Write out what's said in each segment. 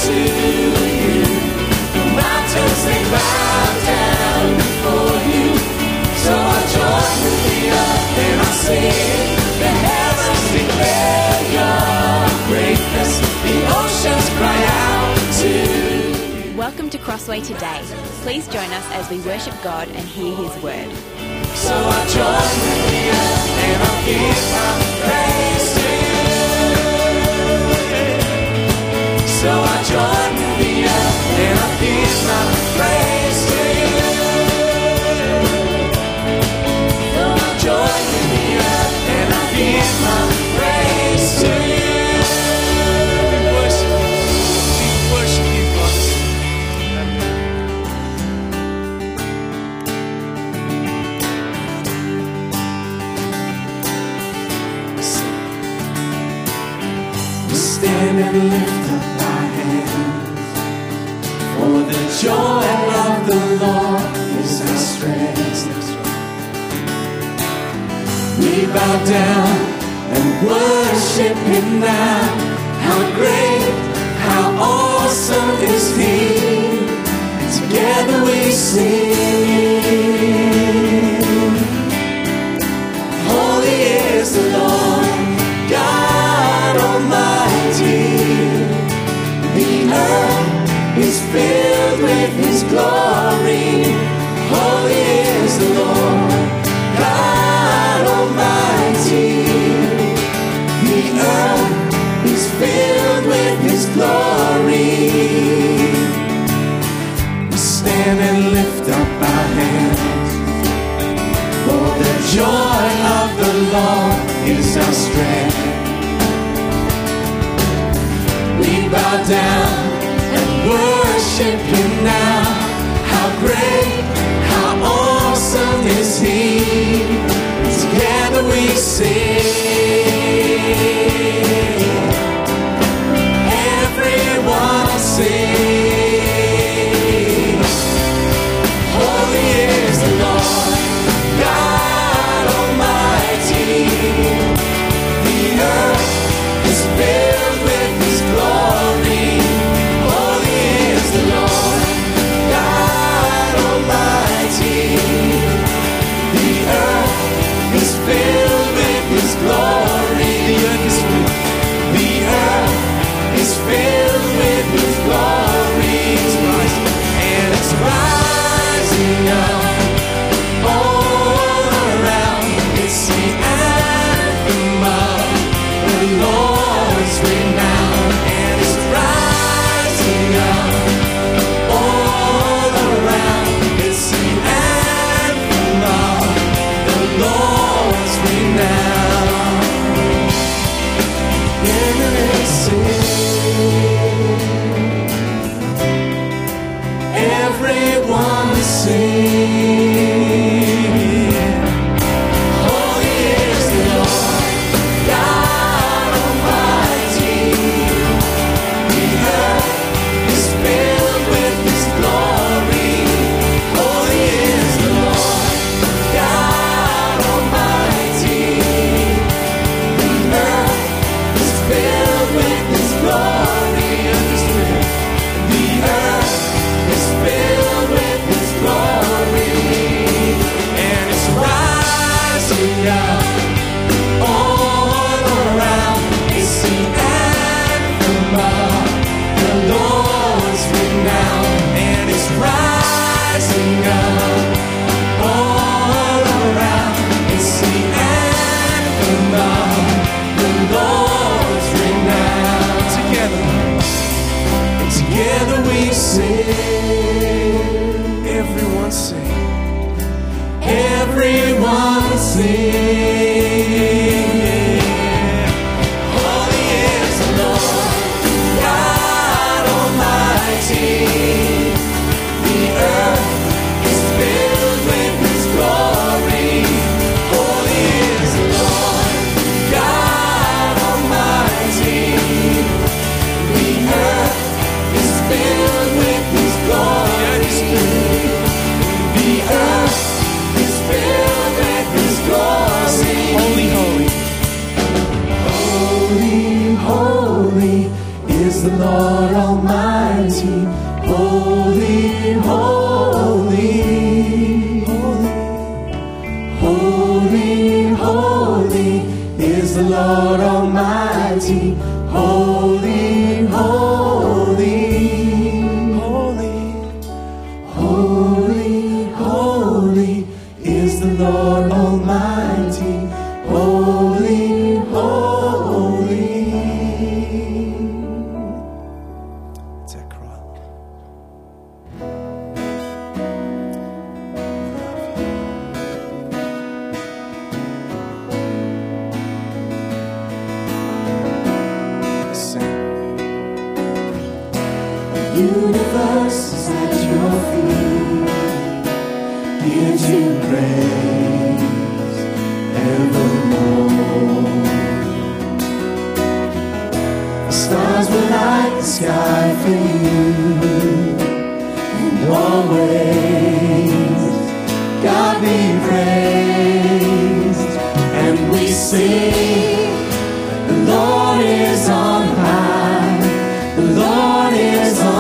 to you. The mountains they bow down before you. So I join with the earth and I sing. The heavens declare your greatness. The oceans cry out to you. Welcome to Crossway Today. Please join us as we worship God and hear His word. So I join with the earth and I give my praise to you. So I join with the earth and I give my praise to you. So I join with the earth and I give my praise to you. We worship you, God. We stand and lift up our hands, for the joy of the Lord is our strength. We bow down and worship Him now. How great, how awesome is He. And together we sing. Holy is the Lord, God Almighty. The earth is filled with His glory. Holy is the Lord, God Almighty. The earth is filled with His glory. We stand and lift up our hands, for the joy of the Lord is our strength. We bow down and worship Him now. How great, how awesome is He. Together we sing. Everyone sing. Holy is the Lord, God Almighty. The earth is filled with His glory. Holy is the Lord, God Almighty. The earth is filled with His glory. The earth is filled. The earth is filled with His glory. It's rising, and it's rising up all around. It's the anthem of the Lord's renown, and it's rising up all around. It's the anthem of the Lord's renown. Everyone sing. Holy is the Lord, God Almighty. The earth is filled with His glory. Holy is the Lord, God Almighty. The earth is filled with His glory. The earth is filled with His glory, and it's rising up all around. It's the anthem of the Lord's renown, and it's rising up all around. It's the anthem of the Lord's renown. Together we sing. Everyone sing. Everyone sing. Holy is the Lord, Lord Almighty, holy, holy, holy, holy, holy is the Lord Almighty, holy, holy. It's that cry. Universe is at your feet, gives you praise evermore. The stars will light the sky for you, and always God be praised. And we sing, the Lord is on high, the Lord is on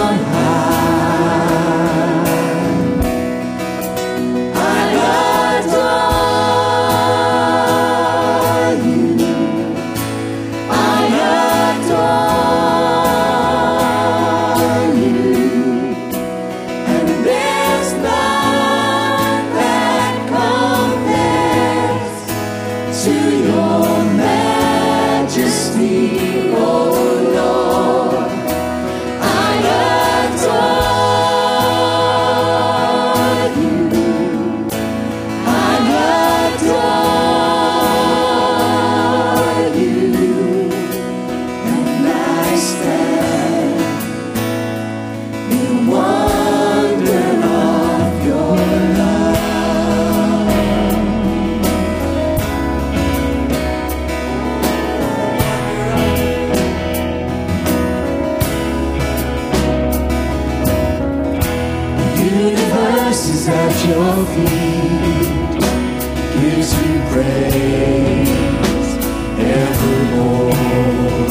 at your feet, gives you praise evermore.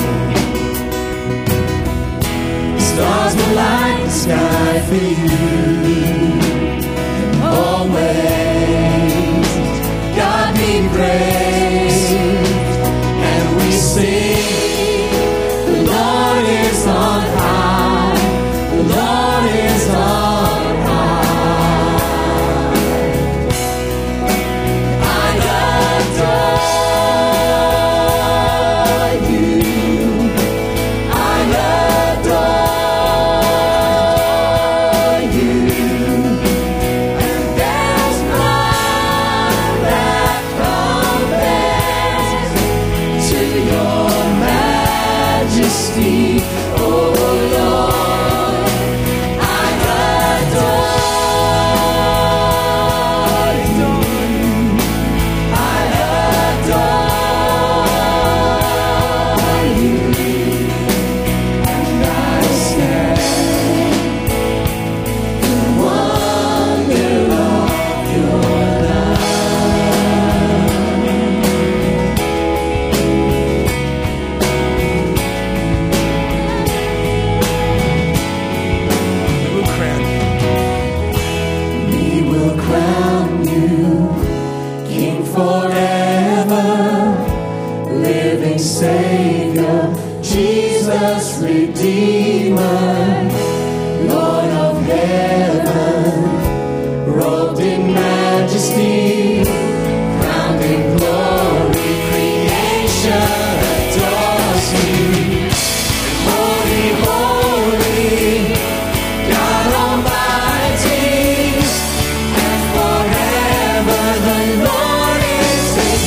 Stars will light the sky for you, and always God be praised. And we sing, the Lord is on high, the Lord is on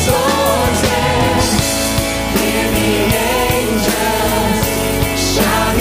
shout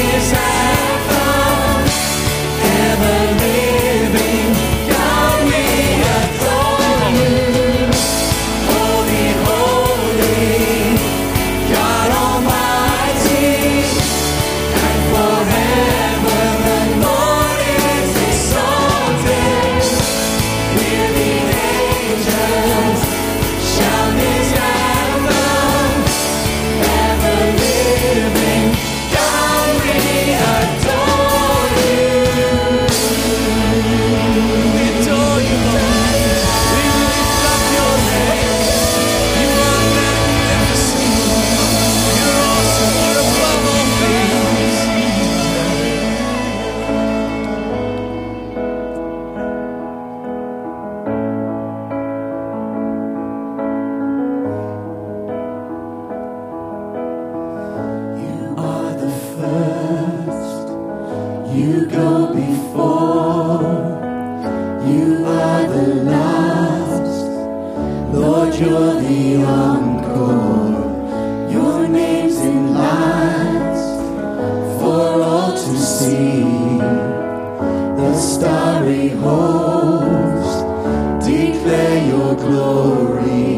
You go before, you are the last. Lord, you're the encore. Your name's in lights for all to see. The starry host declare your glory.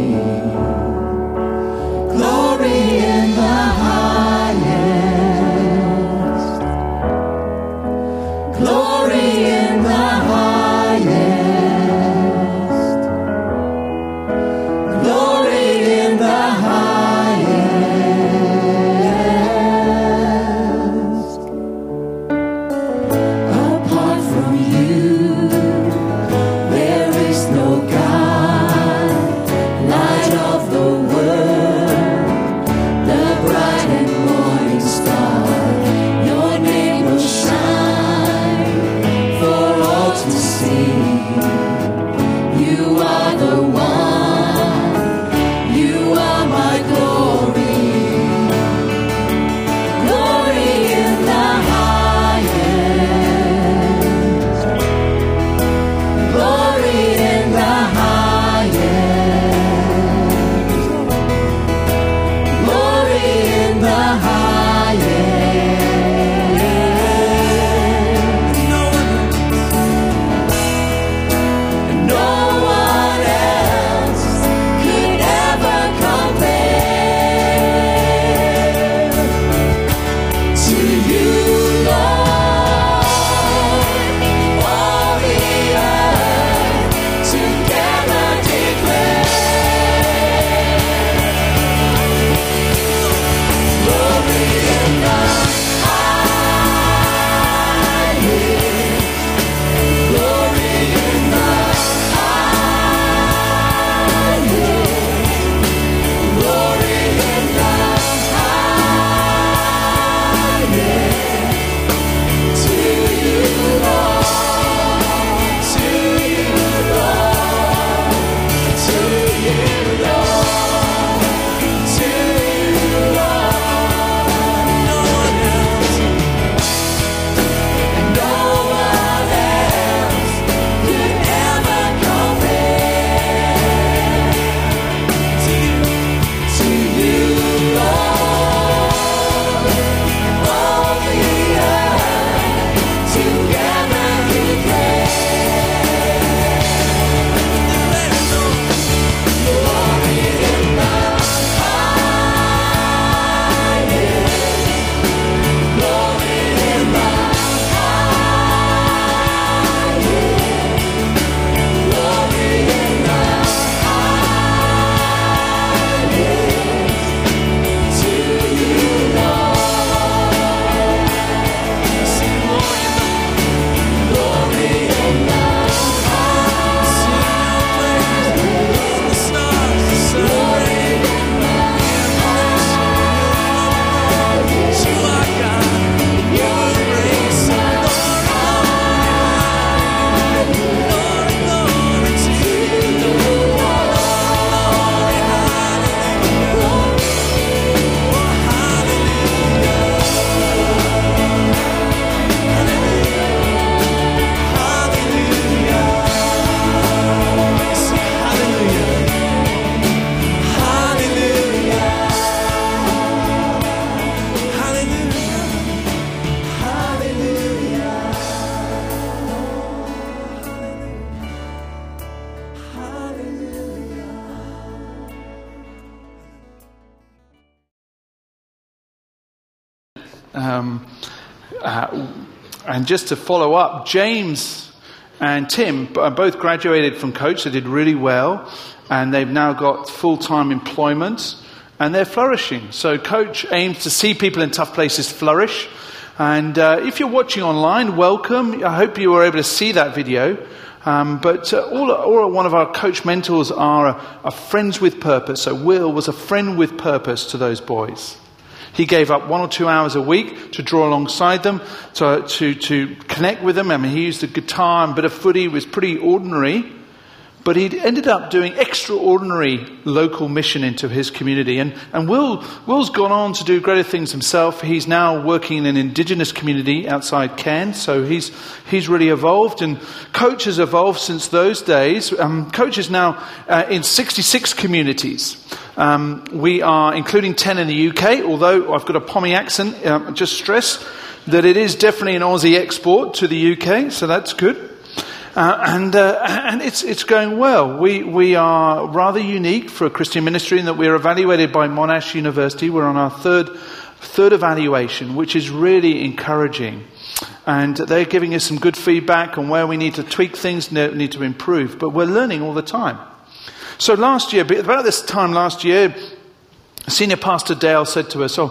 Glory in the highest. Glory in the highest. Glory in the highest. Apart from you, there is no God. Light of the world, the bright and morning star. Your name will shine for all to see. You are the one, you are my glory. Glory in the highest. Glory in the highest. Glory in the highest. No one else could ever compare to you, Lord. All the earth together declare glory in the highest. Glory in the highest. Glory in the highest. To you, Lord. To you, Lord. To you, Lord. To you, Lord. No one else. No one else could ever compare to you, Lord. All the earth together declare glory in the highest. Glory in the highest. Glory in the highest. To you, Lord. Sing glory in the highest. The stars, the sun, rain. You are God. Your grace, glory, glory to you, Lord. Glory, And just to follow up, James and Tim both graduated from Coach. They did really well, and they've now got full-time employment, and they're flourishing. So Coach aims to see people in tough places flourish. And if you're watching online, welcome. I hope you were able to see that video. But all one of our Coach mentors are friends with purpose. So Will was a friend with purpose to those boys. He gave up 1 or 2 hours a week to draw alongside them, to connect with them. I mean, he used the guitar and a bit of footy. It was pretty ordinary. But he ended up doing extraordinary local mission into his community. And Will's gone on to do greater things himself. He's now working in an indigenous community outside Cairns. So he's really evolved. And Coach has evolved since those days. Coach is now in 66 communities. We are including 10 in the UK, although I've got a Pommy accent. Just stress that it is definitely an Aussie export to the UK. So that's good. And it's going well. We are rather unique for a Christian ministry in that we're evaluated by Monash University. We're on our third evaluation, which is really encouraging. And they're giving us some good feedback on where we need to tweak things, need to improve. But we're learning all the time. So last year, about this time last year, Senior Pastor Dale said to us,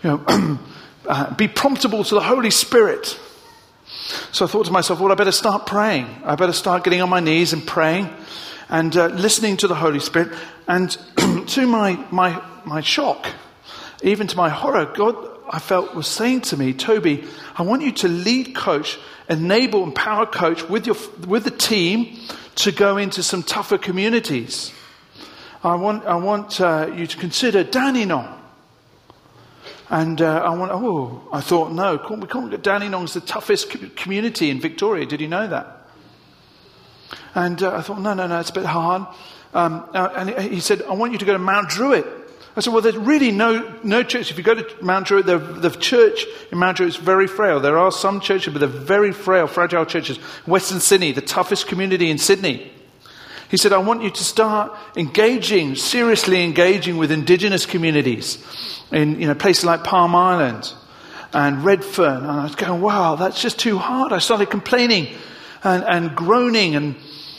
be promptable to the Holy Spirit. So I thought to myself, well, I better start praying. I better start getting on my knees and praying and listening to the Holy Spirit. And to my shock, even to my horror, God, I felt, was saying to me, Toby, I want you to lead Coach, enable, empower Coach with the team to go into some tougher communities. I want you to consider Dandenong. And I thought, no, we can't get Dandenong's the toughest community in Victoria. Did you know that? And I thought, no, it's a bit hard. And he said, I want you to go to Mount Druitt. I said, well, there's really no church. If you go to Mount Druitt, the church in Mount Druitt is very frail. There are some churches, but they're very frail, fragile churches. Western Sydney, the toughest community in Sydney. He said, I want you to start seriously engaging with indigenous communities in places like Palm Island and Redfern. And I was going, wow, that's just too hard. I started complaining and groaning and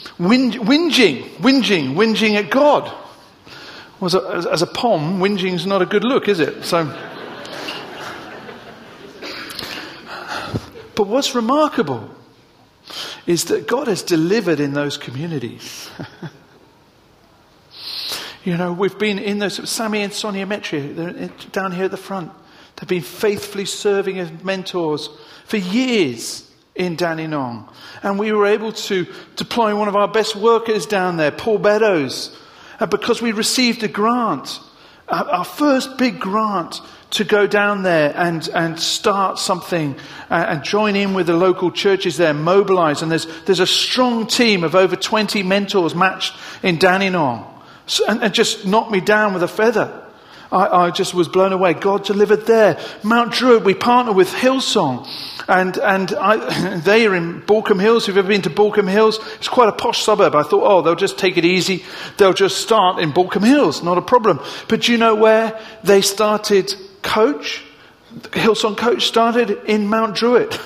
whinging at God. As a pom, whinging's not a good look, is it? So, but what's remarkable is that God has delivered in those communities. We've been in those, Sammy and Sonia Metri, they're down here at the front. They've been faithfully serving as mentors for years in Dandenong. And we were able to deploy one of our best workers down there, Paul Beddoes, because we received a grant, our first big grant, to go down there and start something and join in with the local churches there, mobilize. And there's a strong team of over 20 mentors matched in Dandenong. And just knocked me down with a feather. I just was blown away. God delivered there. Mount Druitt, we partner with Hillsong. And they are in Balcombe Hills. If you've ever been to Balcombe Hills, it's quite a posh suburb. I thought, they'll just take it easy. They'll just start in Balcombe Hills. Not a problem. But do you know where they started Coach? Hillsong Coach started in Mount Druitt.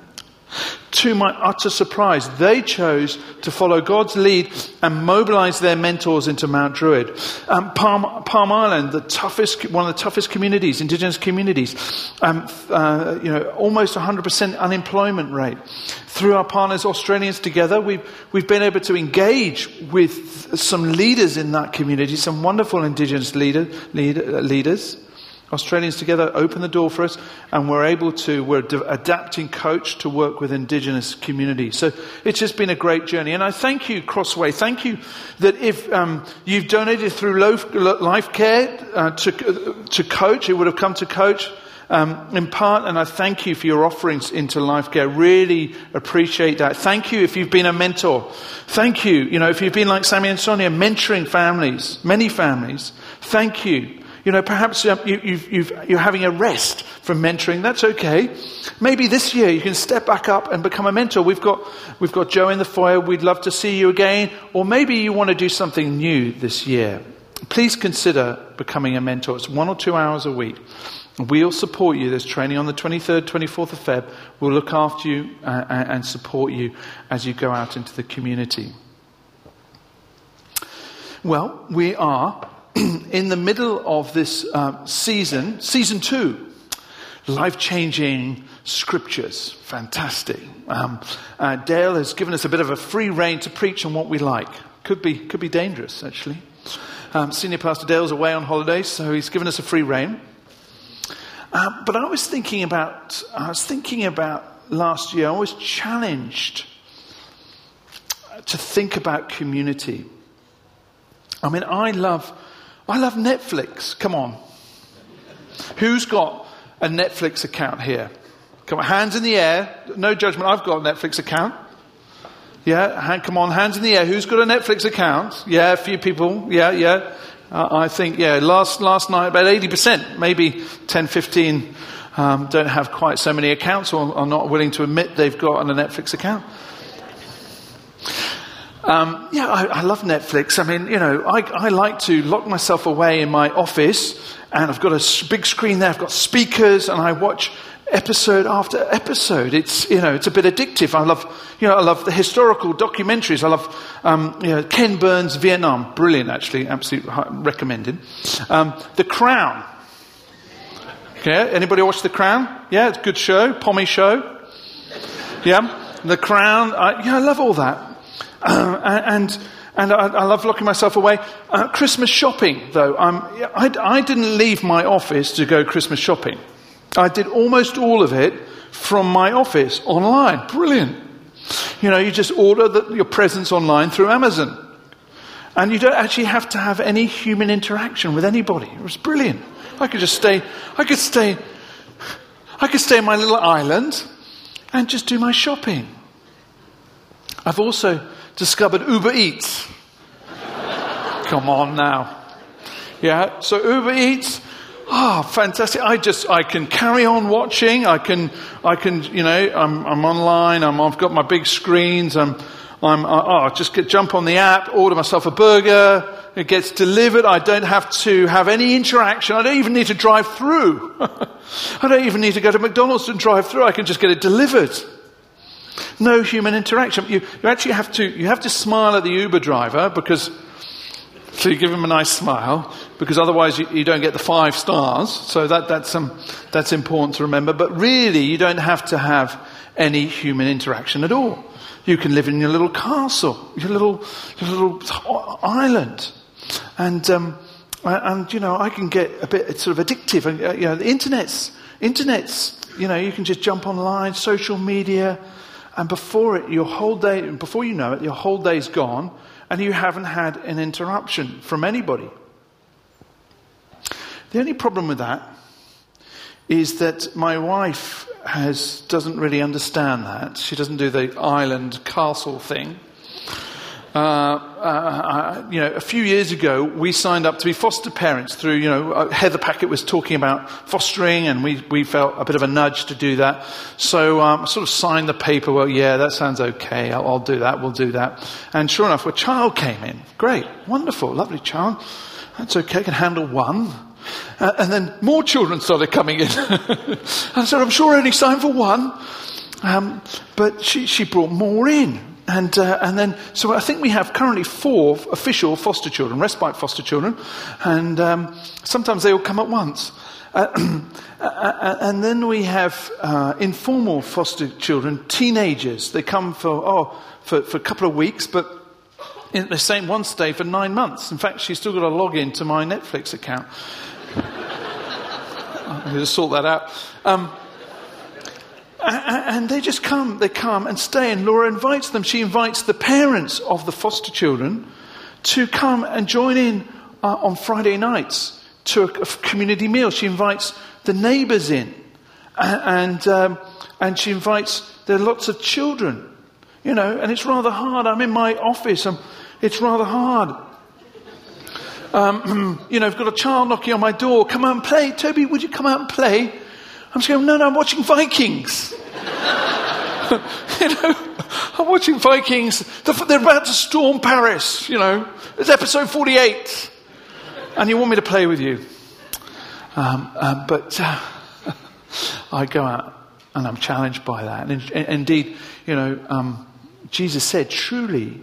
To my utter surprise, they chose to follow God's lead and mobilize their mentors into Mount Druitt. Palm Island, one of the toughest communities, indigenous communities, almost 100% unemployment rate. Through our partners, Australians Together, we've been able to engage with some leaders in that community, some wonderful indigenous leaders. Australians Together opened the door for us, and we're adapting Coach to work with indigenous communities. So it's just been a great journey. And I thank you, Crossway. Thank you that if you've donated through Life Care to Coach, it would have come to Coach in part. And I thank you for your offerings into Life Care. Really appreciate that. Thank you if you've been a mentor. Thank you, if you've been like Sammy and Sonia, mentoring families, many families. Thank you. Perhaps you're having a rest from mentoring. That's okay. Maybe this year you can step back up and become a mentor. We've got Joe in the foyer. We'd love to see you again. Or maybe you want to do something new this year. Please consider becoming a mentor. It's 1 or 2 hours a week. We'll support you. There's training on the 23rd, 24th of Feb. We'll look after you and support you as you go out into the community. Well, we are in the middle of this season 2, life-changing scriptures. Fantastic. Dale has given us a bit of a free rein to preach on what we like. Could be dangerous, actually. Senior Pastor Dale's away on holidays, so he's given us a free rein. But I was thinking about last year. I was challenged to think about community. I mean, I love Netflix. Come on. Who's got a Netflix account here? Come on, hands in the air. No judgment. I've got a Netflix account. Yeah, come on, hands in the air. Who's got a Netflix account? Yeah, a few people. Yeah. I think, last night about 80%, maybe 10, 15 don't have quite so many accounts or are not willing to admit they've got a Netflix account. I love Netflix. I mean, I like to lock myself away in my office, and I've got a big screen there. I've got speakers, and I watch episode after episode. It's a bit addictive. I love the historical documentaries. I love Ken Burns' Vietnam, brilliant actually, absolutely recommended. The Crown. Okay, anybody watch The Crown? Yeah, it's a good show, Pommy show. Yeah, The Crown. I love all that, and I love locking myself away. Christmas shopping, though. I didn't leave my office to go Christmas shopping. I did almost all of it from my office online. Brilliant. You just order your presents online through Amazon. And you don't actually have to have any human interaction with anybody. It was brilliant. I could stay in my little island and just do my shopping. I've also discovered Uber Eats. Come on now. Yeah, so Uber Eats. Fantastic. I can carry on watching. I can, I'm online. I've got my big screens. Jump on the app, order myself a burger. It gets delivered. I don't have to have any interaction. I don't even need to drive through. I don't even need to go to McDonald's and drive through. I can just get it delivered. No human interaction. You actually have to smile at the Uber driver so you give him a nice smile, because otherwise you don't get the 5 stars. So that's important to remember. But really, you don't have to have any human interaction at all. You can live in your little castle, your little island, and I can get a bit sort of addictive. The internet's. You can just jump online, social media, and before you know it, your whole day's gone. And you haven't had an interruption from anybody. The only problem with that is that my wife doesn't really understand that. She doesn't do the island castle thing. A few years ago, we signed up to be foster parents through, Heather Packett was talking about fostering, and we felt a bit of a nudge to do that. So I sort of signed the paper. Well, yeah, that sounds okay. I'll do that. We'll do that. And sure enough, a child came in. Great, wonderful, lovely child. That's okay. I can handle one. And then more children started coming in. And I said, I'm sure I only signed for one. But she brought more in. And then, so I think we have currently 4 official foster children, respite foster children, and sometimes they all come at once. And then we have informal foster children, teenagers. They come for a couple of weeks, but the same one stay for 9 months. In fact, she's still got to log in to my Netflix account. I'm going to sort that out. And they just come and stay, and Laura invites them. She invites the parents of the foster children to come and join in on Friday nights to a community meal. She invites the neighbours in, and she invites, there are lots of children, and it's rather hard. I'm in my office, it's rather hard. I've got a child knocking on my door. Come out and play. Toby, would you come out and play? I'm just going, no, I'm watching Vikings. I'm watching Vikings. They're about to storm Paris, It's episode 48. And you want me to play with you. But I go out and I'm challenged by that. And indeed, Jesus said, truly,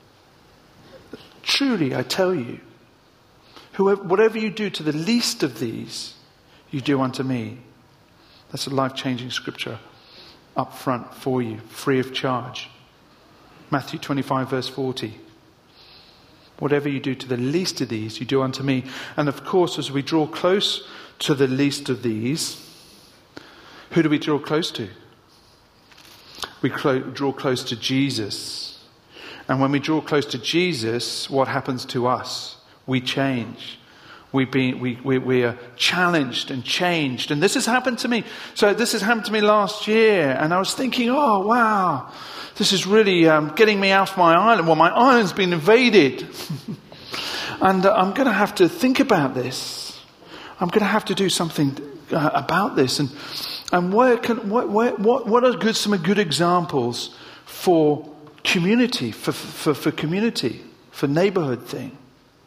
I tell you, whatever you do to the least of these, you do unto me. That's a life-changing scripture up front for you, free of charge. Matthew 25, verse 40. Whatever you do to the least of these, you do unto me. And of course, as we draw close to the least of these, who do we draw close to? We draw close to Jesus. And when we draw close to Jesus, what happens to us? We change. We are challenged and changed. And this has happened to me. So this has happened to me last year. And I was thinking, oh, wow, this is really getting me off my island. Well, my island's been invaded. And I'm going to have to think about this. I'm going to have to do something about this. And what are some good examples for community, for community, for neighborhood thing?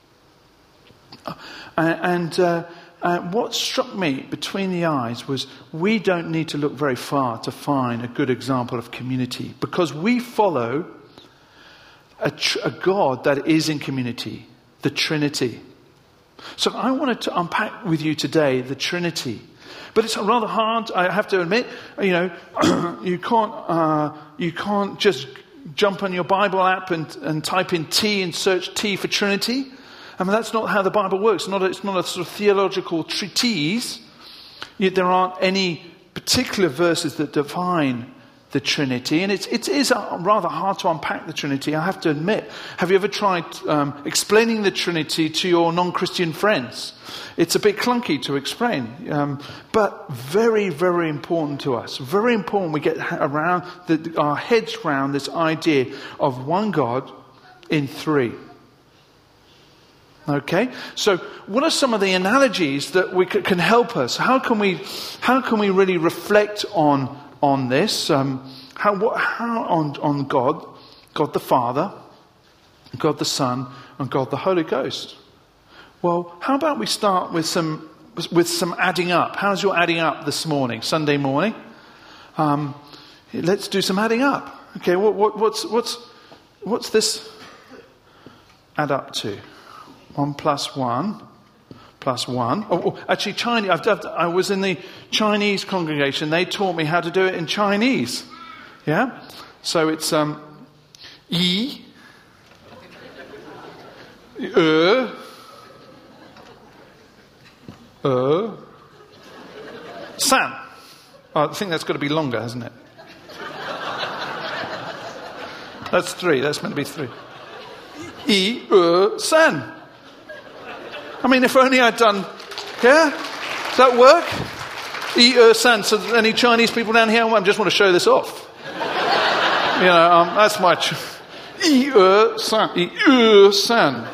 And what struck me between the eyes was we don't need to look very far to find a good example of community, because we follow a God that is in community, the Trinity. So I wanted to unpack with you today the Trinity. But it's rather hard, I have to admit. You can't just jump on your Bible app and type in T and search T for Trinity. I mean, that's not how the Bible works. It's not a sort of theological treatise. Yet there aren't any particular verses that define the Trinity. And it is rather hard to unpack the Trinity, I have to admit. Have you ever tried explaining the Trinity to your non-Christian friends? It's a bit clunky to explain, but very, very important to us. Very important we get around our heads around this idea of one God in three. Okay, so what are some of the analogies that can help us? How can we really reflect on this? How on God the Father, God the Son, and God the Holy Ghost? Well, how about we start with some adding up? How's your adding up this morning, Sunday morning? Let's do some adding up. Okay, what's this add up to? 1 plus 1 plus 1. Actually, Chinese. I was in the Chinese congregation. They taught me how to do it in Chinese. Yeah? So it's yi, san. I think that's got to be longer, hasn't it? That's 3. That's meant to be 3. San. I mean, if only I'd done, yeah? Does that work? San. So any Chinese people down here? I just want to show this off. That's my... San. San.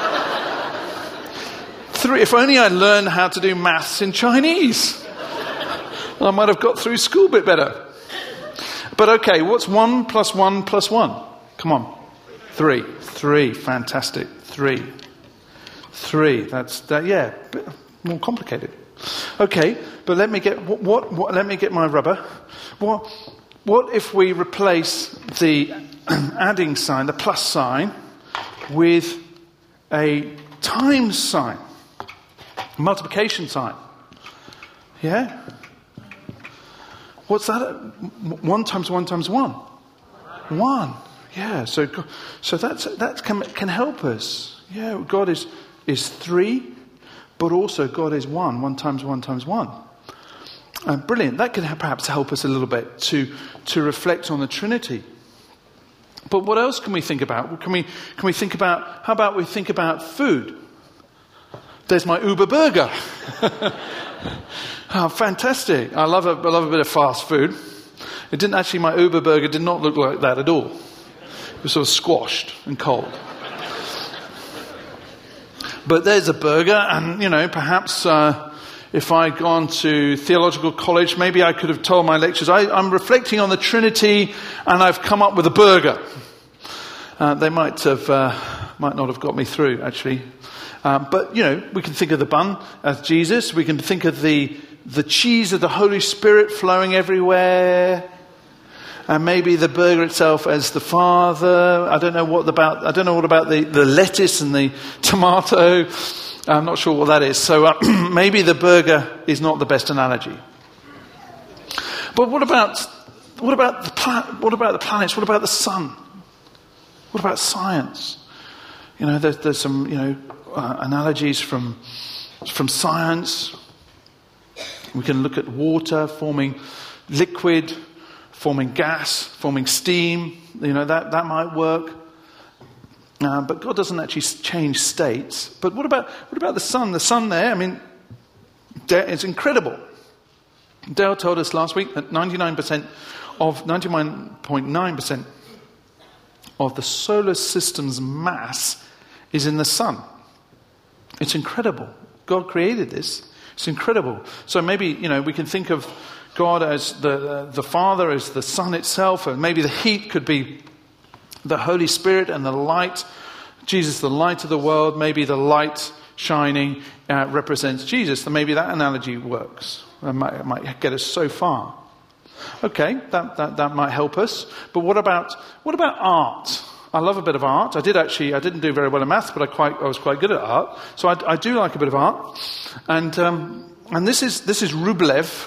3. If only I'd learned how to do maths in Chinese. I might have got through school a bit better. But okay, what's 1 plus 1 plus 1? Come on. 3. 3. Fantastic. 3. 3. That's yeah, a bit more complicated. Okay, but let me get let me get my rubber. What if we replace the adding sign, the plus sign, with a times sign, a multiplication sign? Yeah. What's that? 1 times 1 times 1. 1. Yeah. So that can help us. Yeah. God is 3, but also God is 1. 1 times 1 times 1. Brilliant. That can perhaps help us a little bit to reflect on the Trinity. But what else can we think about? Can we think about? How about we think about food? There's my Uber burger. Oh, fantastic! I love a bit of fast food. It didn't actually. My Uber burger did not look like that at all. It was sort of squashed and cold. But there's a burger, and perhaps if I'd gone to theological college, maybe I could have told my lecturers, I'm reflecting on the Trinity, and I've come up with a burger. They might not have got me through, actually. But we can think of the bun as Jesus. We can think of the cheese of the Holy Spirit flowing everywhere. And maybe the burger itself as the Father. I don't know what about the lettuce and the tomato. I'm not sure what that is. So maybe the burger is not the best analogy. But what about the planets? What about the sun? What about science? There's some analogies from science. We can look at water forming liquid, forming gas, forming steam. That might work. But God doesn't actually change states. But what about the Son? The Son there, I mean, it's incredible. Dale told us last week that 99.9% of the solar system's mass is in the Sun. It's incredible. God created this. It's incredible. So maybe, we can think of God as the Father, as the Sun itself, and maybe the heat could be the Holy Spirit, and the light, Jesus, the light of the world. Maybe the light shining represents Jesus. So maybe that analogy works. It might get us so far. Okay, that might help us. But what about art? I love a bit of art. I didn't do very well in maths, but I was quite good at art. So I do like a bit of art. And this is Rublev.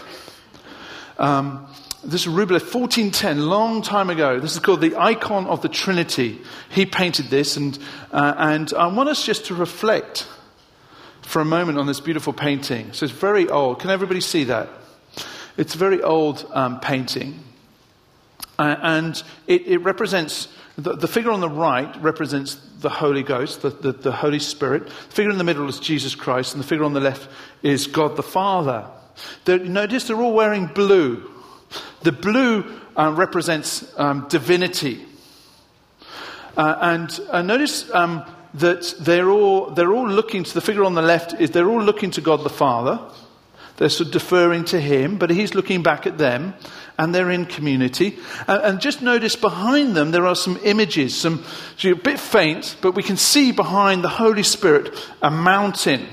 This is Rublev, 1410, long time ago. This is called the Icon of the Trinity. He painted this, and I want us just to reflect for a moment on this beautiful painting. So it's very old. Can everybody see that? It's a very old painting, and it represents the figure on the right represents the Holy Ghost, the Holy Spirit. The figure in the middle is Jesus Christ, and the figure on the left is God the Father. Notice they're all wearing blue. The blue represents divinity, and notice that they're all looking to the figure on the left. They're all looking to God the Father. They're sort of deferring to Him, but He's looking back at them, and they're in community. And just notice behind them there are some images, a bit faint, but we can see behind the Holy Spirit a mountain.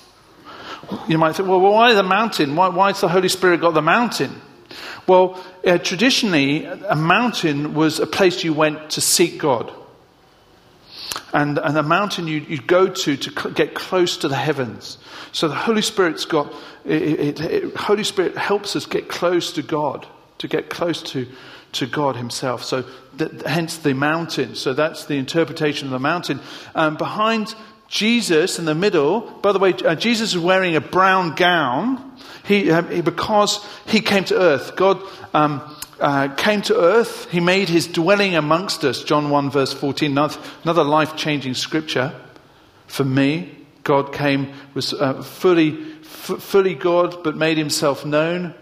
You might think, well, why the mountain? Why has the Holy Spirit got the mountain? Well, traditionally, a mountain was a place you went to seek God. And a mountain you go to get close to the heavens. So the Holy Spirit's got... Holy Spirit helps us get close to God, to get close to God Himself. So hence the mountain. So that's the interpretation of the mountain. Behind Jesus in the middle, by the way, Jesus is wearing a brown gown. Because He came to earth. God came to earth. He made His dwelling amongst us. John 1 verse 14. Another life-changing scripture for me. God came, was fully God, but made Himself known.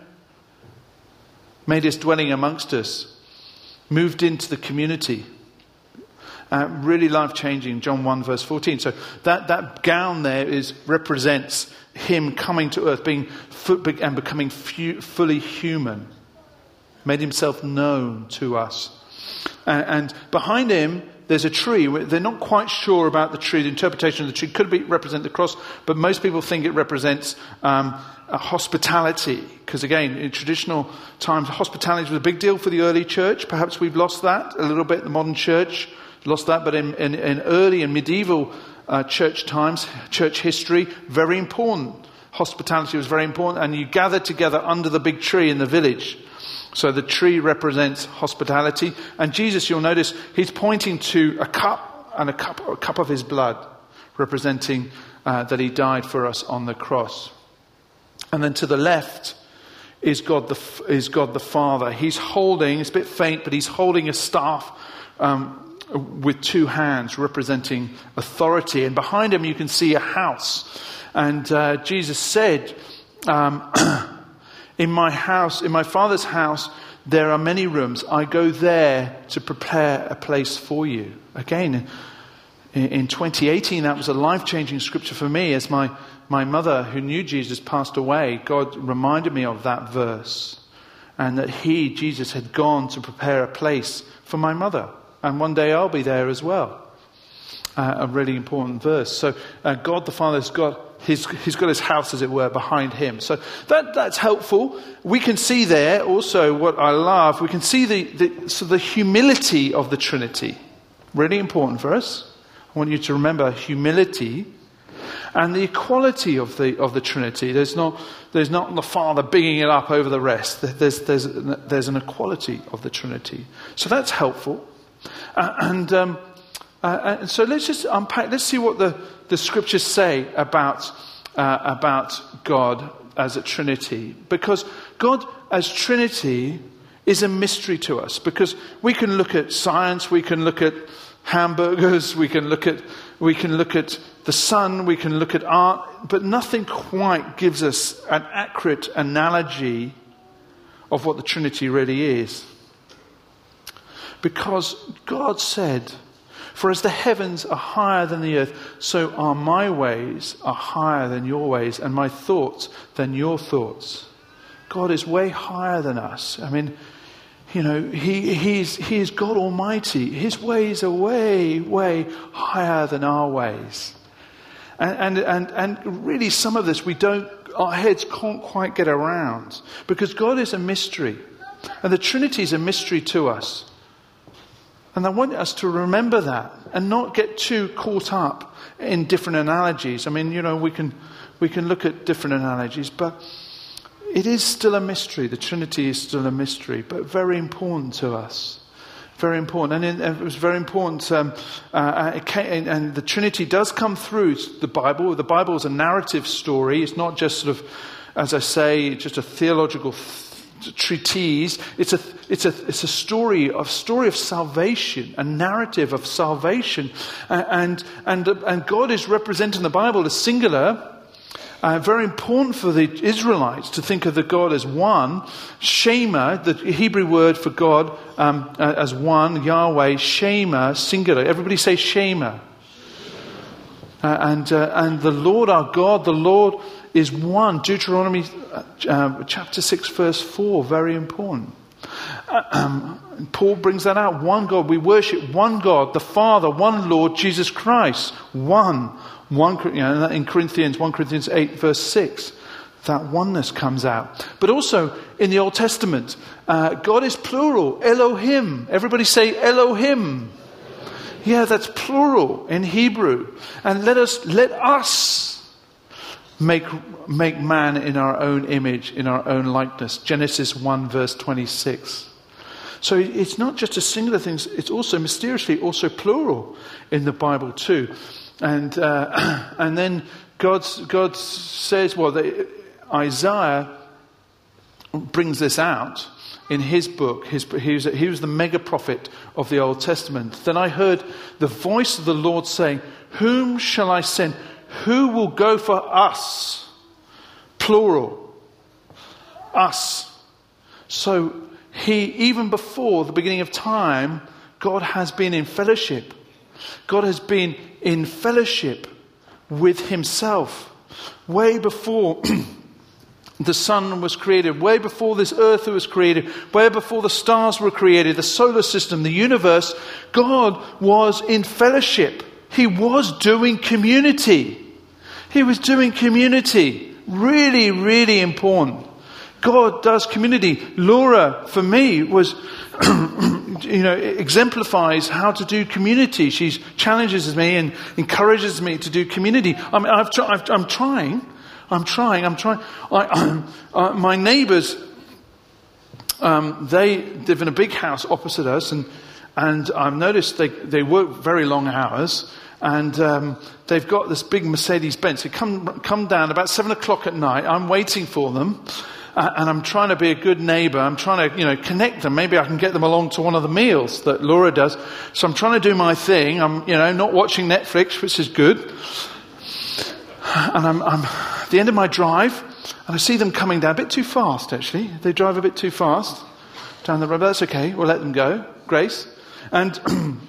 Made His dwelling amongst us. Moved into the community. Really life-changing. John 1 verse 14. So that gown there represents Him coming to earth, and becoming fully human. Made Himself known to us. And behind Him, there's a tree. They're not quite sure about the tree. The interpretation of the tree could represent the cross, but most people think it represents a hospitality. Because again, in traditional times, hospitality was a big deal for the early church. Perhaps we've lost that a little bit. The modern church lost that, but in early and medieval church times, church history, very important. Hospitality was very important, and you gathered together under the big tree in the village. So the tree represents hospitality. And Jesus, you'll notice, He's pointing to a cup and a cup of His blood, representing that He died for us on the cross. And then to the left is God the Father. He's holding, it's a bit faint, but He's holding a staff with two hands, representing authority. And behind Him you can see a house. And Jesus said, in my Father's house, there are many rooms. I go there to prepare a place for you. Again, in 2018, that was a life-changing scripture for me. As my mother, who knew Jesus, passed away, God reminded me of that verse. And that Jesus, had gone to prepare a place for my mother. And one day I'll be there as well. A really important verse. So God the Father has got He's got His house, as it were, behind Him. So that's helpful. We can see there also what I love. We can see the humility of the Trinity. Really important for us. I want you to remember humility and the equality of the Trinity. There's not the Father bigging it up over the rest. There's an equality of the Trinity. So that's helpful. And so let's just unpack. Let's see what the scriptures say about God as a Trinity. Because God as Trinity is a mystery to us. Because we can look at science, we can look at hamburgers, we can look at the sun, we can look at art, but nothing quite gives us an accurate analogy of what the Trinity really is. Because God said, "For as the heavens are higher than the earth, so are my ways are higher than your ways, and my thoughts than your thoughts." God is way higher than us. I mean, He is God Almighty. His ways are way, way higher than our ways. And really some of this our heads can't quite get around. Because God is a mystery. And the Trinity is a mystery to us. And I want us to remember that and not get too caught up in different analogies. I mean, we can look at different analogies, but it is still a mystery. The Trinity is still a mystery, but very important to us. Very important. And it was very important. And the Trinity does come through the Bible. The Bible is a narrative story. It's not just sort of, as I say, just a theological treatise. It's a story of salvation, a narrative of salvation. And God is represented in the Bible as singular. Very important for the Israelites to think of the God as one. Shema, the Hebrew word for God as one, Yahweh, Shema, singular. Everybody say Shema. And the Lord our God, the Lord is one. Deuteronomy chapter 6 verse 4, very important. Paul brings that out. One God. We worship one God, the Father, one Lord, Jesus Christ. One, in 1 Corinthians 8 verse 6, that oneness comes out. But also in the Old Testament, God is plural, Elohim. Everybody say Elohim. Yeah, that's plural in Hebrew. And let us make man in our own image, in our own likeness. Genesis 1 verse 26. So it's not just a singular thing, it's also mysteriously also plural in the Bible too. And then God says, Isaiah brings this out in his book. He was the mega prophet of the Old Testament. Then I heard the voice of the Lord saying, "Whom shall I send? Who will go for us?" Plural. Us. So even before the beginning of time, God has been in fellowship. God has been in fellowship with himself. Way before the sun was created, way before this earth was created, way before the stars were created, the solar system, the universe, God was in fellowship. He was doing community. He was doing community. Really, really important. God does community. Laura, for me, was, exemplifies how to do community. She challenges me and encourages me to do community. I mean, I'm trying. My neighbours, they live in a big house opposite us, and I've noticed they work very long hours, and they've got this big Mercedes-Benz. They come down about 7 o'clock at night. I'm waiting for them. And I'm trying to be a good neighbour. I'm trying to, connect them. Maybe I can get them along to one of the meals that Laura does. So I'm trying to do my thing. I'm, not watching Netflix, which is good. And I'm at the end of my drive, and I see them coming down a bit too fast, actually. They drive a bit too fast down the road. But that's okay. We'll let them go. Grace. And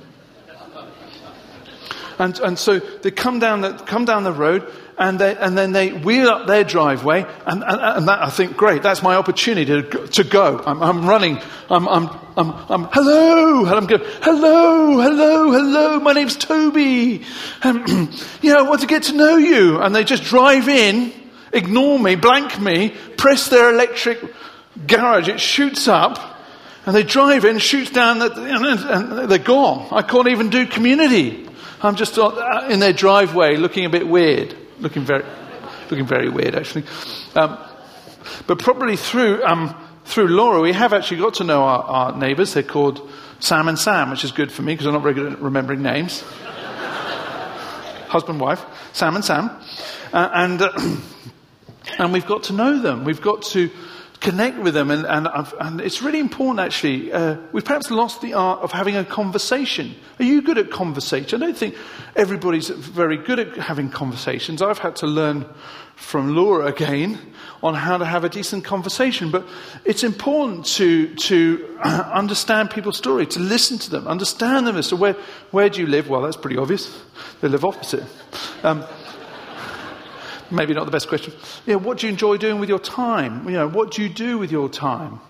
so they come down the road. And then they wheel up their driveway, and that, I think, great. That's my opportunity to go. I'm running. I'm hello, and I'm going, hello. My name's Toby. I want to get to know you. And they just drive in, ignore me, blank me, press their electric garage. It shoots up, and they drive in, shoots down, and they're gone. I can't even do community. I'm just in their driveway, looking a bit weird. Looking very weird, actually. But probably through Laura, we have actually got to know our neighbours. They're called Sam and Sam, which is good for me because I'm not very good at remembering names. Husband, wife, Sam and Sam, and we've got to know them. We've got to connect with them. And it's really important, actually. We've perhaps lost the art of having a conversation. Are you good at conversation? I don't think everybody's very good at having conversations. I've had to learn from Laura again on how to have a decent conversation. But it's important to understand people's story, to listen to them, understand them as to where do you live? Well, that's pretty obvious. They live opposite. Maybe not the best question. What do you enjoy doing with your time? What do you do with your time?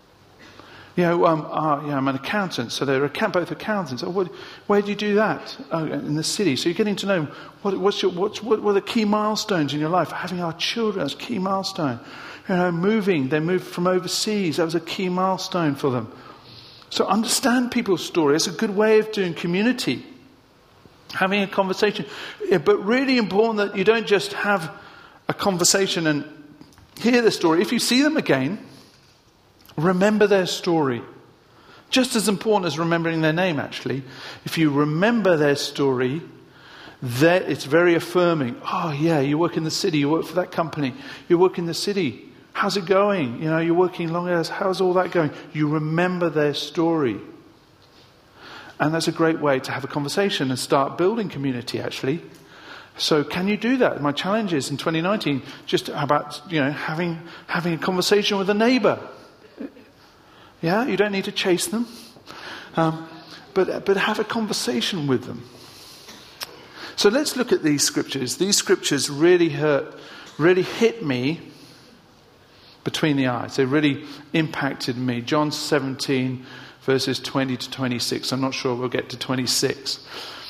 I'm an accountant, so they're both accountants. Where do you do that? In the city. So you're getting to know what are the key milestones in your life. Having our children as a key milestone. Moving. They moved from overseas. That was a key milestone for them. So understand people's story. It's a good way of doing community. Having a conversation. But really important that you don't just have a conversation and hear the story. If you see them again, remember their story. Just as important as remembering their name, actually. If you remember their story, it's very affirming. Oh, yeah, you work in the city. You work for that company. You work in the city. How's it going? You're working long hours. How's all that going? You remember their story. And that's a great way to have a conversation and start building community, actually. So can you do that? My challenge is in 2019, just about, having a conversation with a neighbour. Yeah, you don't need to chase them. But have a conversation with them. So let's look at these scriptures. These scriptures really hit me between the eyes. They really impacted me. John 17, verses 20 to 26. I'm not sure we'll get to 26.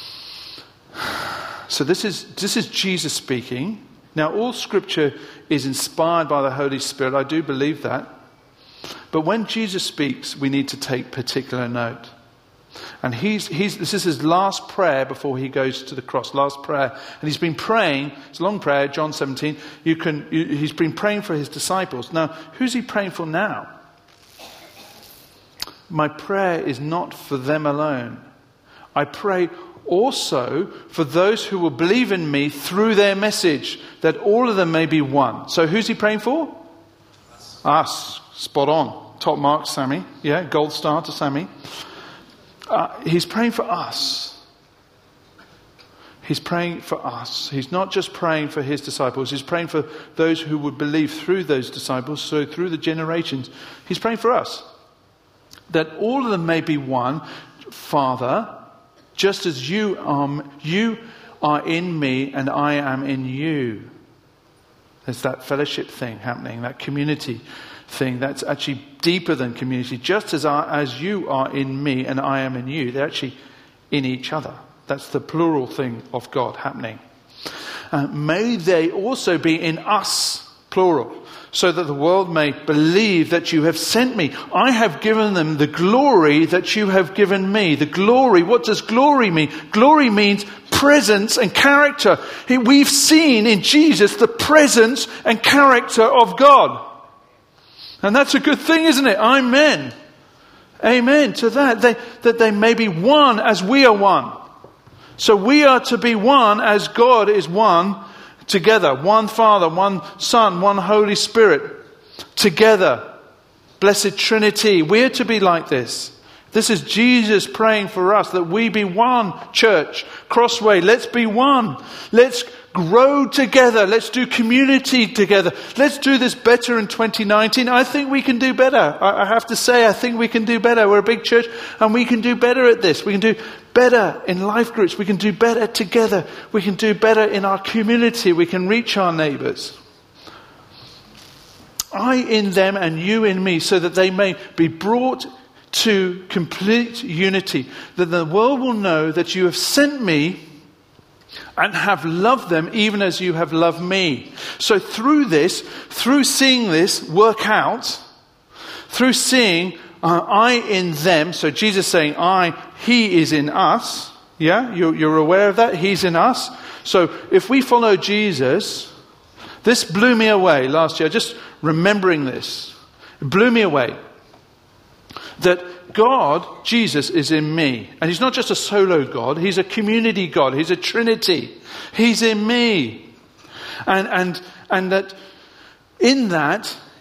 So this is Jesus speaking. Now, all scripture is inspired by the Holy Spirit. I do believe that. But when Jesus speaks, we need to take particular note. And this is his last prayer before he goes to the cross. Last prayer. And he's been praying. It's a long prayer, John 17. He's been praying for his disciples. Now, who's he praying for now? My prayer is not for them alone. I pray also for those who will believe in me through their message, that all of them may be one. So who's he praying for? Us. Spot on. Top mark, Sammy. Yeah, gold star to Sammy. He's praying for us. He's praying for us. He's not just praying for his disciples. He's praying for those who would believe through those disciples. So through the generations, he's praying for us. That all of them may be one. Father, just as you are in me and I am in you. There's that fellowship thing happening, that community thing that's actually deeper than community. Just as you are in me and I am in you, they're actually in each other. That's the plural thing of God happening. May they also be in us, plural, so that the world may believe that you have sent me. I have given them the glory that you have given me. The glory, what does glory mean? Glory means presence and character. We've seen in Jesus the presence and character of God. And that's a good thing, isn't it? Amen. Amen to that. That they may be one as we are one. So we are to be one as God is one together. One Father, one Son, one Holy Spirit. Together. Blessed Trinity. We're to be like this. This is Jesus praying for us that we be one, church. Crossway, let's be one. Let's grow together. Let's do community together. Let's do this better in 2019. I think we can do better. I have to say, I think we can do better. We're a big church and we can do better at this. We can do better in life groups. We can do better together. We can do better in our community. We can reach our neighbours. I in them and you in me, so that they may be brought to complete unity, that the world will know that you have sent me and have loved them even as you have loved me. So through seeing this work out, through seeing I in them, so Jesus saying he is in us. Yeah, you're aware of that? He's in us. So if we follow Jesus, this blew me away last year, just remembering this. It blew me away. That God, Jesus, is in me. And he's not just a solo God, he's a community God, he's a Trinity. He's in me. And that in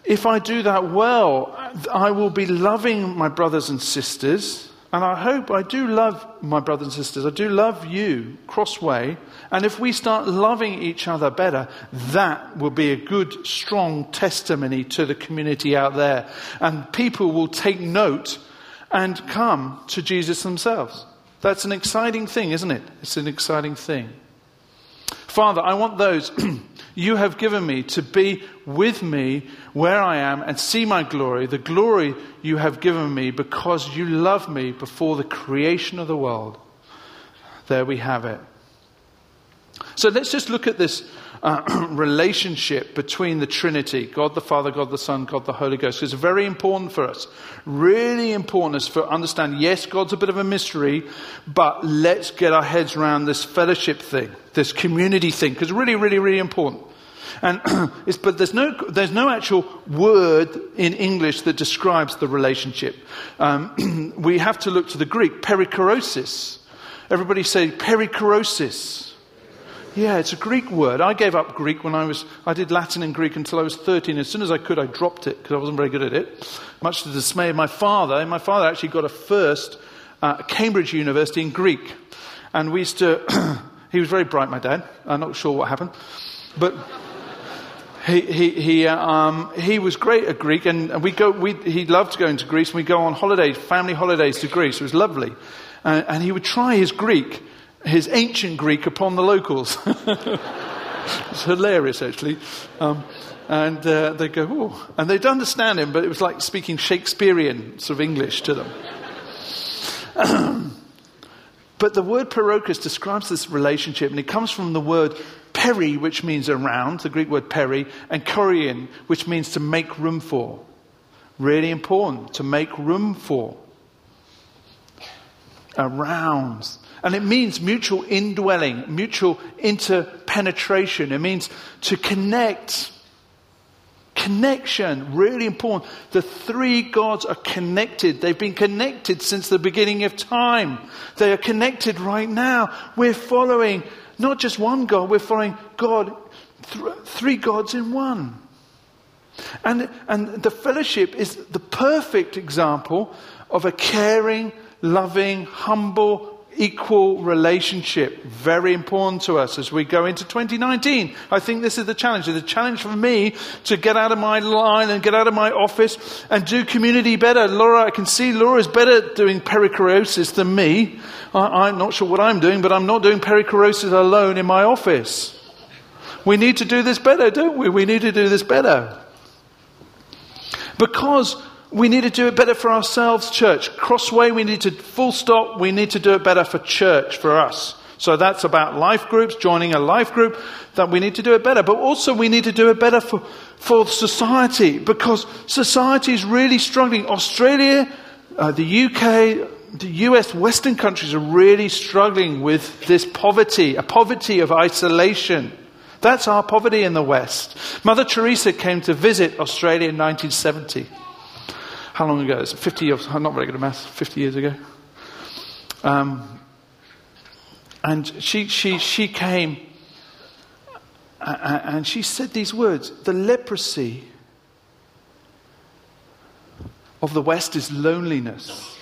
if I do that well, I will be loving my brothers and sisters. And I hope I do love my brothers and sisters. I do love you, Crossway. And if we start loving each other better, that will be a good, strong testimony to the community out there. And people will take note and come to Jesus themselves. That's an exciting thing, isn't it? It's an exciting thing. Father, I want those you have given me to be with me where I am and see my glory, the glory you have given me because you love me before the creation of the world. There we have it. So let's just look at this relationship between the Trinity, God the Father, God the Son, God the Holy Ghost. It's very important for us. Really important is for understand, yes, God's a bit of a mystery, but let's get our heads around this fellowship thing, this community thing, because it's really, really, really important. And but there's no actual word in English that describes the relationship. We have to look to the Greek, perikorosis. Everybody say perikorosis. Yeah, it's a Greek word. I gave up Greek when I did Latin and Greek until I was 13. As soon as I could, I dropped it because I wasn't very good at it. Much to the dismay of my father. And my father actually got a first at Cambridge University in Greek. And we used to, he was very bright, my dad. I'm not sure what happened. But he was great at Greek. And he loved going to Greece. And we'd go on holidays, family holidays to Greece. It was lovely. And he would try his Greek. His ancient Greek upon the locals. It's hilarious, actually. And they go, oh. And they'd understand him, but it was like speaking Shakespearean sort of English to them. But the word perokos describes this relationship, and it comes from the word peri, which means around, the Greek word peri, and korean, which means to make room for. Really important, to make room for. Around. And it means mutual indwelling, mutual interpenetration. It means to connect. Connection, really important. The three gods are connected. They've been connected since the beginning of time. They are connected right now. We're following not just one God, we're following God, three gods in one. And the fellowship is the perfect example of a caring, loving, humble, equal relationship. Very important to us as we go into 2019. I think this is the challenge. It's a challenge for me to get out of my line and get out of my office and do community better. Laura, I can see Laura's better at doing perikorosis than me. I'm not sure what I'm doing, but I'm not doing perikorosis alone in my office. We need to do this better, don't we? We need to do this better. Because we need to do it better for ourselves, church. Crossway, we need to, full stop, we need to do it better for church, for us. So that's about life groups, joining a life group, that we need to do it better. But also we need to do it better for society, because society is really struggling. Australia, the UK, the US, Western countries are really struggling with this poverty, a poverty of isolation. That's our poverty in the West. Mother Teresa came to visit Australia in 1970. How long ago? It's 50 years. I'm not very good at maths. 50 years ago. And she came and she said these words: the leprosy of the West is loneliness.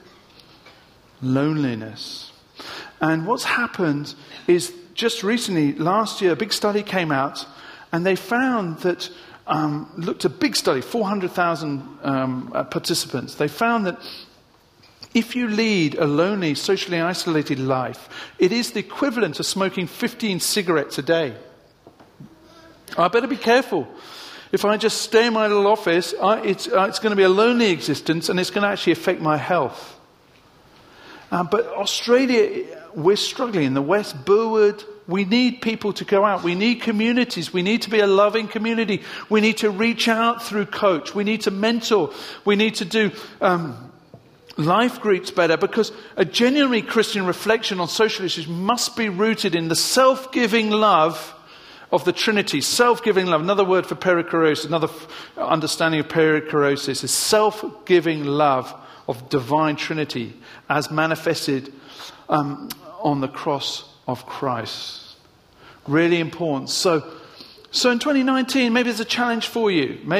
Loneliness. And what's happened is just recently, last year, a big study came out, and they found that looked at a big study, 400,000 participants. They found that if you lead a lonely, socially isolated life, it is the equivalent of smoking 15 cigarettes a day. I better be careful. If I just stay in my little office, it's going to be a lonely existence, and it's going to actually affect my health. But Australia, we're struggling. In the West, Burwood, we need people to go out. We need communities. We need to be a loving community. We need to reach out through coach. We need to mentor. We need to do life groups better, because a genuinely Christian reflection on social issues must be rooted in the self-giving love of the Trinity. Self-giving love. Another word for perikorosis, another understanding of perikorosis is self-giving love of divine Trinity as manifested on the cross of Christ. Really important. So in 2019, maybe there's a challenge for you. Maybe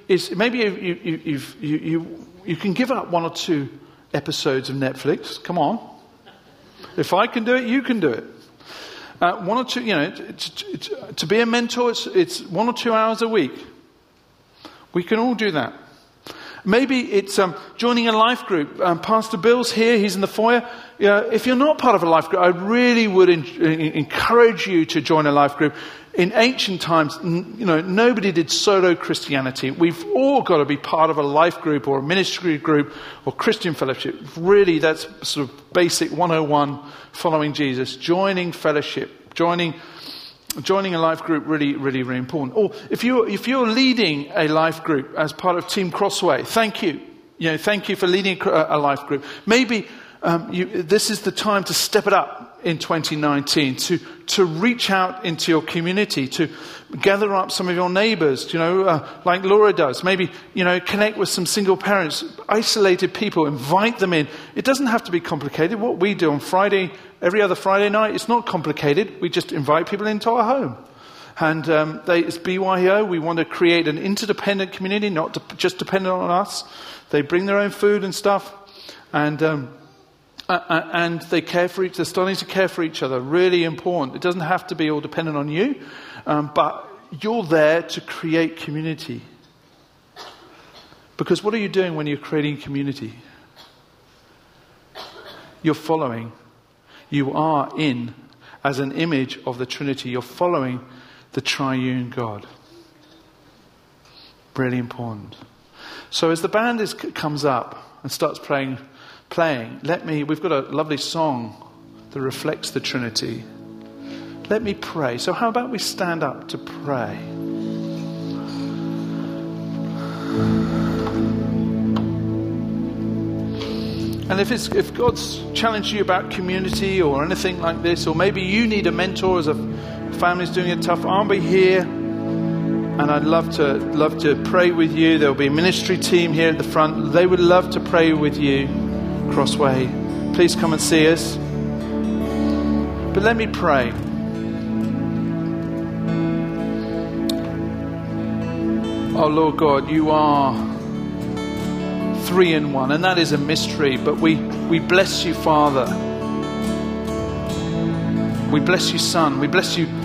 is maybe you can give up 1 or 2 episodes of Netflix. Come on. If I can do it, you can do it. 1 or 2, to be a mentor, it's 1 or 2 hours a week. We can all do that. Maybe it's joining a life group. Pastor Bill's here. He's in the foyer. If you're not part of a life group, I really would encourage you to join a life group. In ancient times, nobody did solo Christianity. We've all got to be part of a life group or a ministry group or Christian fellowship. Really, that's sort of basic 101 following Jesus. Joining fellowship, joining a life group, really, really, really important. Or if you're leading a life group as part of Team Crossway, thank you. Thank you for leading a life group. Maybe this is the time to step it up in 2019, to reach out into your community, to gather up some of your neighbours, like Laura does. Maybe, connect with some single parents, isolated people, invite them in. It doesn't have to be complicated. What we do on Friday, every other Friday night, it's not complicated. We just invite people into our home. And it's BYO. We want to create an interdependent community, not just dependent on us. They bring their own food and stuff. And they care for they're starting to care for each other. Really important. It doesn't have to be all dependent on you, but you're there to create community. Because what are you doing when you're creating community? You're following. You are in as an image of the Trinity. You're following the triune God. Really important. So as the band comes up and starts playing, we've got a lovely song that reflects the Trinity. Let me pray. So how about we stand up to pray? And if God's challenged you about community or anything like this, or maybe you need a mentor as a family's doing it tough, I'll be here, and I'd love to pray with you. There'll be a ministry team here at the front. They would love to pray with you. Crossway, please come and see us. But let me pray. Oh Lord God, you are 3 in 1, and that is a mystery, but we bless you, Father. We bless you, Son. We bless you,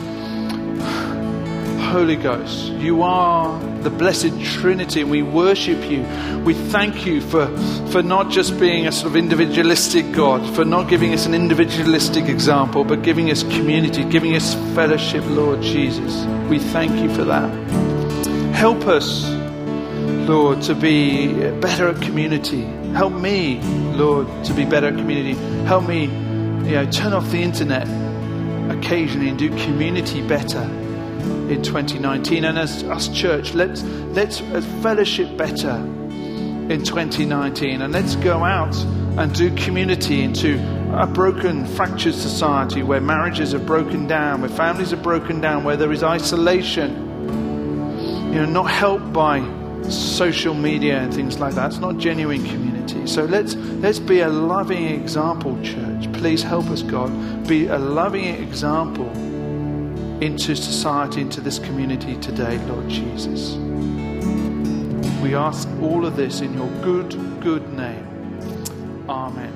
Holy Ghost. You are the blessed Trinity, and we worship you. We thank you for not just being a sort of individualistic God, for not giving us an individualistic example, but giving us community, giving us fellowship, Lord Jesus. We thank you for that. Help us, Lord, to be better at community. Help me, Lord, to be better at community. Help me, turn off the internet occasionally and do community better in 2019. And as us church, let's fellowship better in 2019, and let's go out and do community into a broken, fractured society where marriages are broken down, where families are broken down, where there is isolation, not helped by social media and things like that. It's not genuine community. So let's be a loving example, church. Please help us, God. Be a loving example into society, into this community today, Lord Jesus. We ask all of this in your good name. Amen.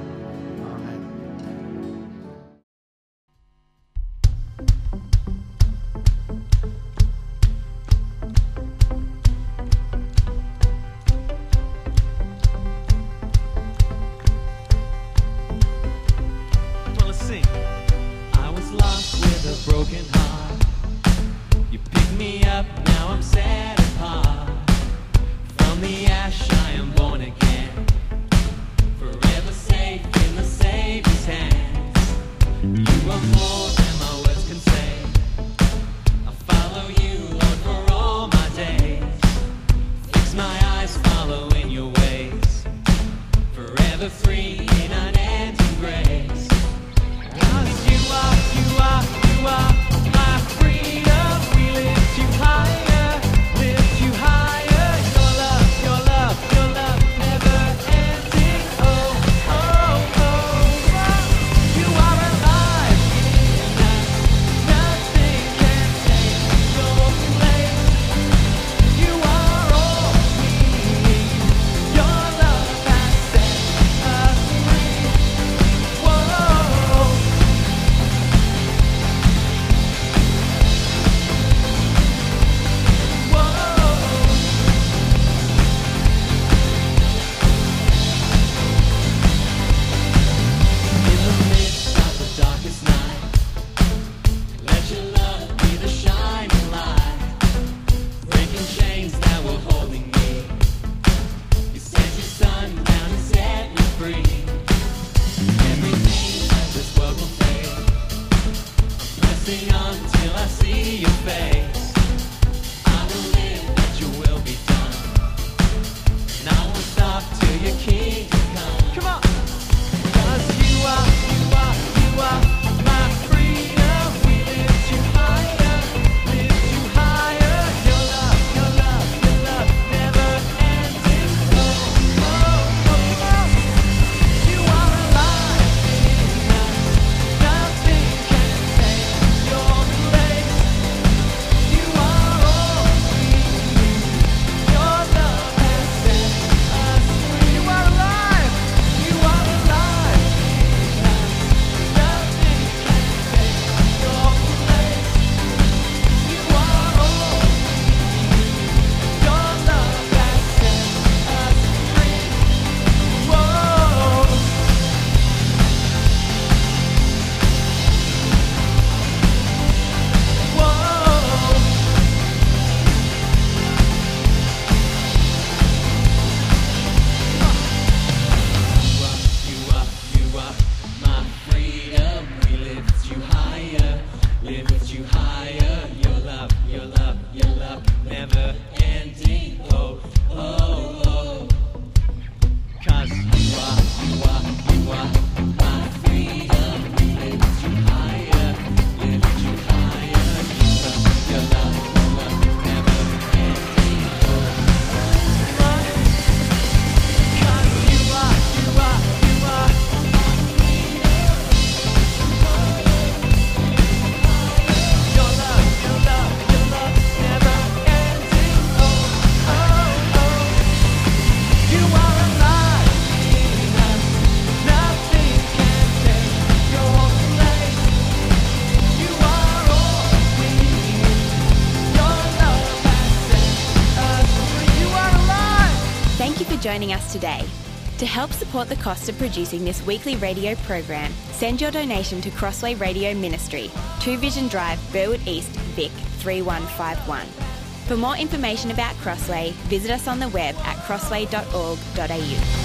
us today. To help support the cost of producing this weekly radio program, send your donation to Crossway Radio Ministry, 2 Vision Drive, Burwood East, Vic 3151. For more information about Crossway, visit us on the web at crossway.org.au.